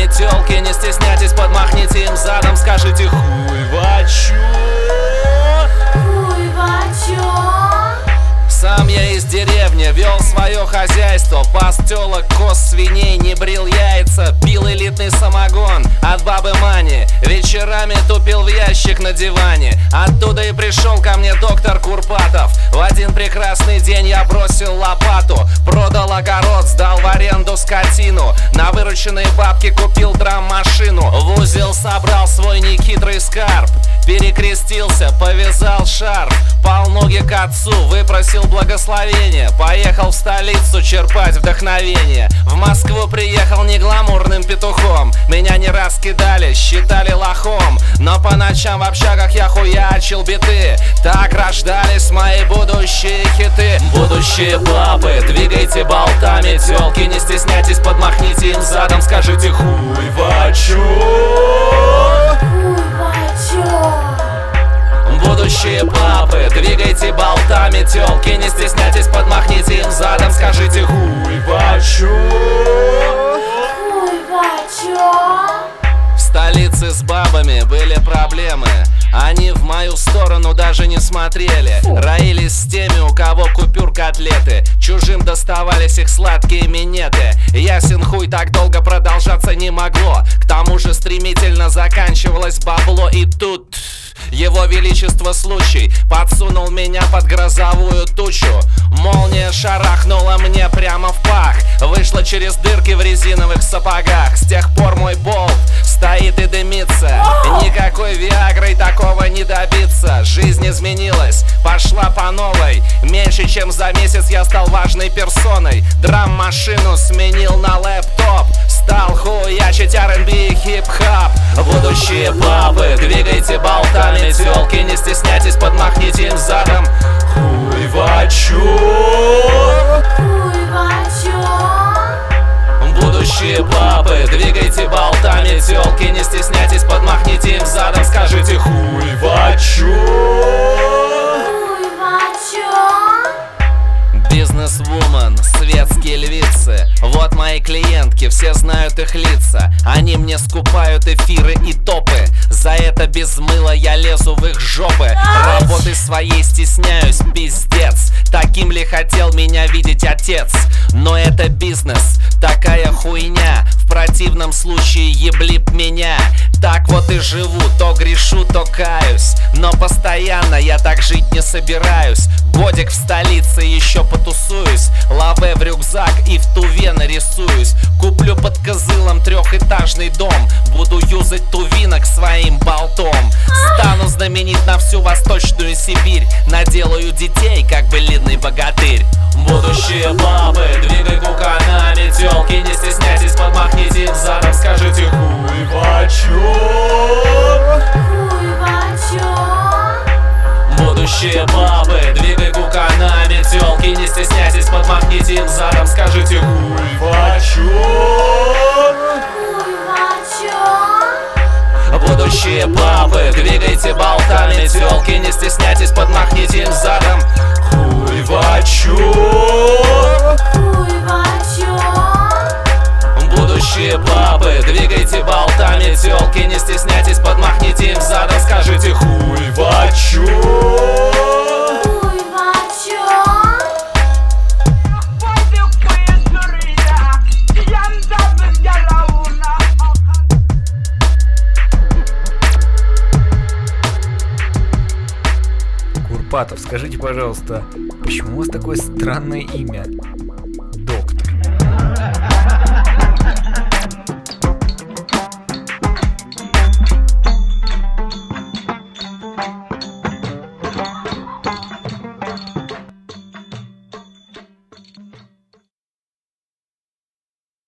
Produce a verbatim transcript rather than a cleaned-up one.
тёлки, не стесняйтесь, подмахните им задом, скажите хуй вачу. Хуй вачу. Сам я из деревни, вел свое хозяйство, пас телок, коз, свиней, не брил яйца, пил элитный самогон от бабы Мани, вечерами тупил в ящик на диване. Оттуда и пришел ко мне доктор Курпатов. В один прекрасный день я бросил лопату, продал огород, сдал в аренду скотину, на вырученные бабки купил драм-машину, в узел собрал свой нехитрый скарб, перекрестился, повязал шарф, пал ноги к отцу, выпросил благословение, поехал в столицу черпать вдохновение. В Москву приехал не гламурным петухом, меня не раз кидали, считали лохом, но по ночам в общагах я хуячил биты. Так рождались мои будущие хиты. Будущие бабы, двигайте болтами, тёлки, не стесняйтесь, подмахните им задом, скажите хуй вачу. Хуй вачу. Будущие бабы, двигайте болтами, тёлки, не стесняйтесь, подмахните им задом, скажите хуй вачу. Хуй вачу. В столице с бабами были проблемы, они в мою сторону даже не смотрели. Роились с теми, у кого купюр котлеты, чужим доставались их сладкие минеты. Ясен хуй, так долго продолжаться не могло, к тому же стремительно заканчивалось бабло. И тут его величество случай подсунул меня под грозовую тучу. Молния шарахнула мне прямо в пах, вышла через дырки в резиновых сапогах. С тех пор мой болт стоит и дымится, никакой виагрой такого не добиться. Жизнь изменилась, пошла по новой, меньше чем за месяц я стал важной персоной. Драм-машину сменил на лэптоп, стал хуячить ар энд би и хип-хап. Будущие бабы, двигайте болтами, тёлки, не стесняйтесь, подмахните им задом. Хуй вачу. Хуй вачу. Будущие бабы, двигайте болтами, тёлки, не стесняйтесь, подмахните им задом, скажите хуй вачу. Хуй вачу. Бизнес-вумен, светские львицы, вот мои клиентки, все знают их лица. Они мне скупают эфиры и топы, за это без мыла я лезу в их жопы. Работы своей стесняюсь, пиздец, таким ли хотел меня видеть отец? Но это бизнес, такая хуйня, в противном случае ебли б меня. Так вот и живу, то грешу, то каюсь, но постоянно я так жить не собираюсь. Годик в столице еще потусуюсь, лаве в рюкзак и в Туве нарисуюсь. Куплю под Кызылом трехэтажный дом, буду юзать тувинок своим болтом. Стану знаменит на всю Восточную Сибирь, наделаю детей, как былинный богатырь. Будущие бабы, двигай куканами, тёлки, не стесняйтесь, подмахните им задом, скажите хуй вачу. Хуй вачу. Будущие бабы, двигай куканами, тёлки, не стесняйтесь, подмахните им задом, скажите хуй вачу. Хуй вачу. Будущие бабы, двигайте болтами, тёлки, не стесняйтесь, подмахните им задом. Хуй вачу. Хуй вачу. Будущие бабы, двигайте болтами, тёлки, не стесняйтесь, подмахните им задом, скажите хуй вачу. Хуй вачу. Курпатов, скажите, пожалуйста, почему у вас такое странное имя?